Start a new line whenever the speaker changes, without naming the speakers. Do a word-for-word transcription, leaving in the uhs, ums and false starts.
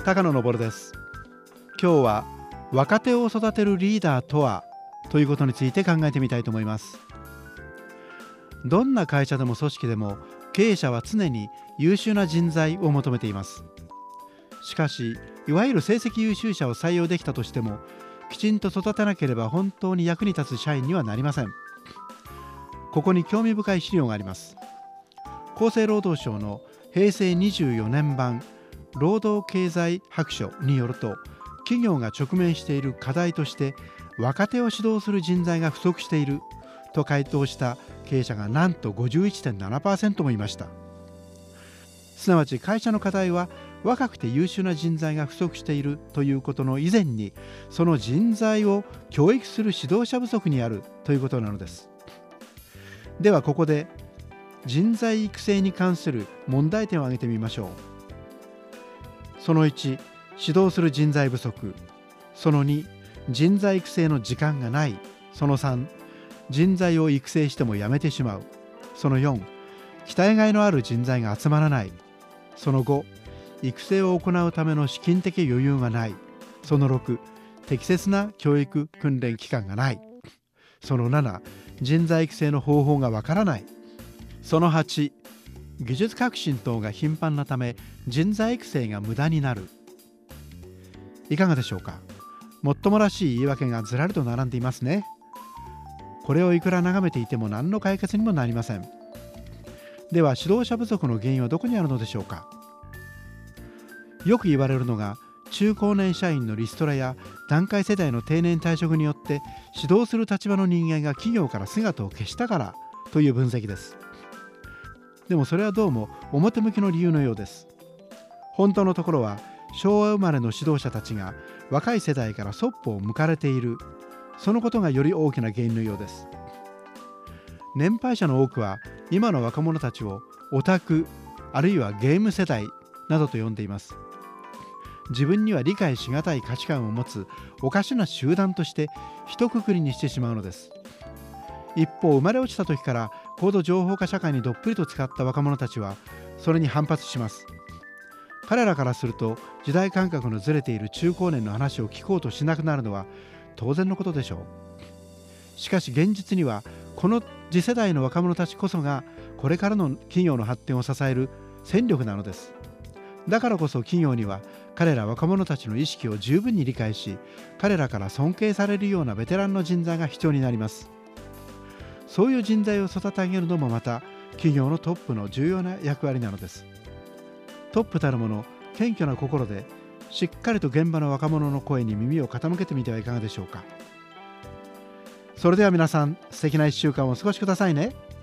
高野昇です。今日は若手を育てるリーダーとはということについて考えてみたいと思います。どんな会社でも組織でも経営者は常に優秀な人材を求めています。しかしいわゆる成績優秀者を採用できたとしてもきちんと育てなければ本当に役に立つ社員にはなりません。ここに興味深い資料があります。厚生労働省のへいせいにじゅうよねん版労働経済白書によると、企業が直面している課題として若手を指導する人材が不足していると回答した経営者がなんと ごじゅういちてんななパーセント もいました。すなわち会社の課題は若くて優秀な人材が不足しているということの以前に、その人材を教育する指導者不足にあるということなのです。ではここで人材育成に関する問題点を挙げてみましょう。そのいち、指導する人材不足。そのに、人材育成の時間がない。そのさん、人材を育成しても辞めてしまう。そのよん、期待外のある人材が集まらない。そのご、育成を行うための資金的余裕がない。そのろく、適切な教育訓練機関がない。そのなな、人材育成の方法がわからない。そのはち、技術革新等が頻繁なため人材育成が無駄になる。いかがでしょうか。もっともらしい言い訳がずらりと並んでいますね。これをいくら眺めていても何の解決にもなりません。では指導者不足の原因はどこにあるのでしょうか。よく言われるのが、中高年社員のリストラや団塊世代の定年退職によって指導する立場の人間が企業から姿を消したからという分析です。でもそれはどうも表向きの理由のようです。本当のところは昭和生まれの指導者たちが若い世代からそっぽを向かれている、そのことがより大きな原因のようです。年配者の多くは今の若者たちをオタクあるいはゲーム世代などと呼んでいます。自分には理解しがたい価値観を持つおかしな集団として一括りにしてしまうのです。一方、生まれ落ちた時から高度情報化社会にどっぷりと使った若者たちはそれに反発します。彼らからすると時代感覚のずれている中高年の話を聞こうとしなくなるのは当然のことでしょう。しかし現実にはこの次世代の若者たちこそがこれからの企業の発展を支える戦力なのです。だからこそ企業には彼ら若者たちの意識を十分に理解し、彼らから尊敬されるようなベテランの人材が必要になります。そういう人材を育て上げるのもまた企業のトップの重要な役割なのです。トップたるもの謙虚な心でしっかりと現場の若者の声に耳を傾けてみてはいかがでしょうか。それでは皆さん、素敵ないっしゅうかんをお過ごしくださいね。